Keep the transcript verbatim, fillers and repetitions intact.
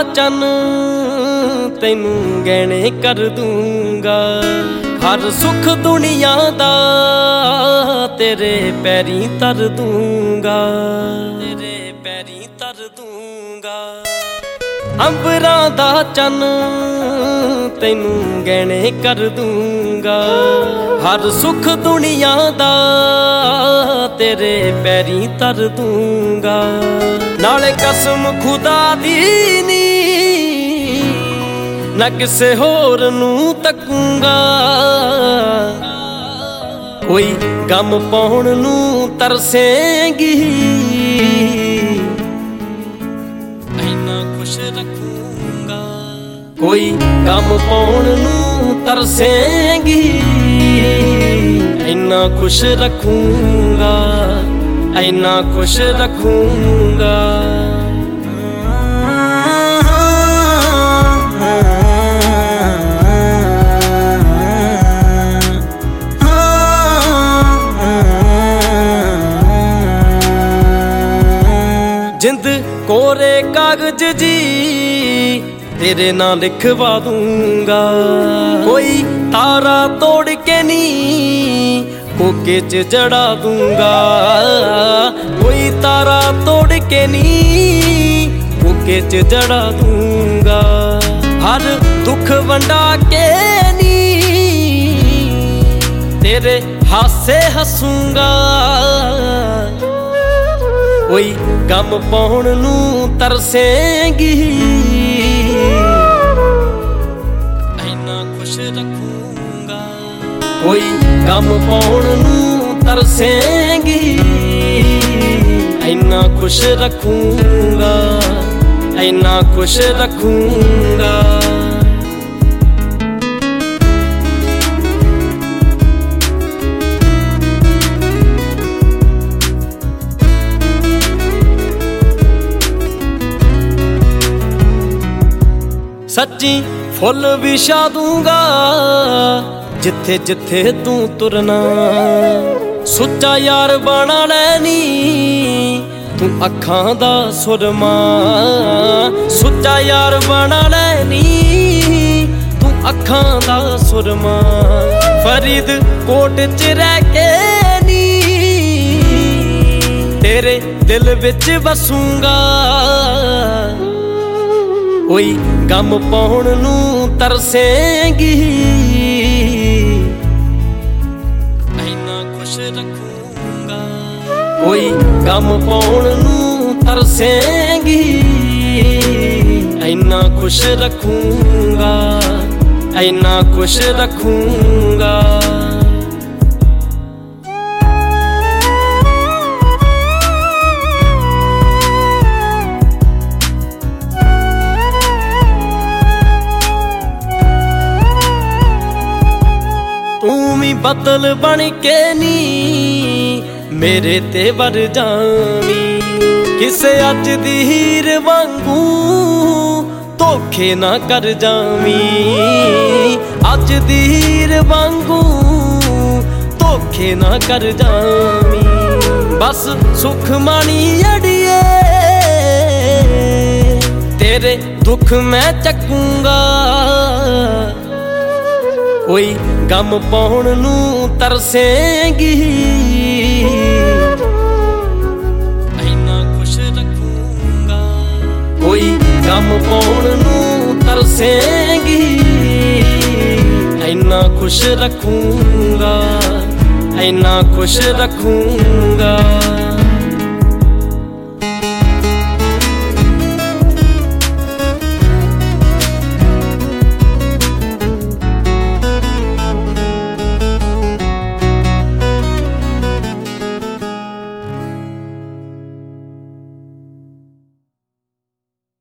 चन तैनू गहने कर दूंगा। हर सुख दुनिया दा तेरे पैरी तर दूंगा, तेरे पैरी तर दूंगा। अंबरां दा चन तैनू गहने कर दूंगा। हर सुख दुनिया दा तेरे पैरी तर दूंगा। नाले कसम खुदा दी नी ना किसे होर नू तकूंगा। कोई गम पाउण नू तरसेंगी, ऐना खुश रखूंगा। कोई गम पाउण नू तरसेंगी, ऐना खुश रखूंगा, ऐना खुश रखूंगा। जिंद कोरे कागज जी तेरे नाम लिखवा दूंगा। कोई तारा तोड़ के नी कोके च जड़ा दूंगा। कोई तारा तोड़ के नी कोके च जड़ा दूंगा। हर दुख वंडा के नी तेरे हासे हसूंगा। कोई गम पाउण नू तरसेंगी, ऐना खुश रखूंगा। कोई गम पाउण नू तरसेंगी, ऐना खुश रखूंगा, ऐना खुश रखूंगा। सच्ची फुल विछा दूंगा जिथे जिथे तू तुरना। सुच्चा यार बना लैनी तू अखां दा सुरमा। सुच्चा यार बना लैनी तू अखां दा सुरमा। फरीद कोट च रह के नी तेरे दिल विच बसूंगा। कोई गम पाउण नू तरसेंगी, ऐना खुश रखूंगा। कोई गम पाउण नू तरसेंगी, ऐना खुश रखूंगा, ऐना खुश रखूंगा। तू भी बदल बन के नी मेरे ते वर जावी। किसे अज दी हीर वांगू धोखे ना कर जावी। अज दी हीर वांगू धोखे ना कर जावी। बस सुख मानी अड़िए तेरे दुख मैं चकूंगा। कोई गम पाउण नू तरसेंगी, ऐना खुश रखूंगा। कोई गम पाउण नू तरसेंगी, ऐना खुश रखूंगा, ऐना खुश रखूंगा।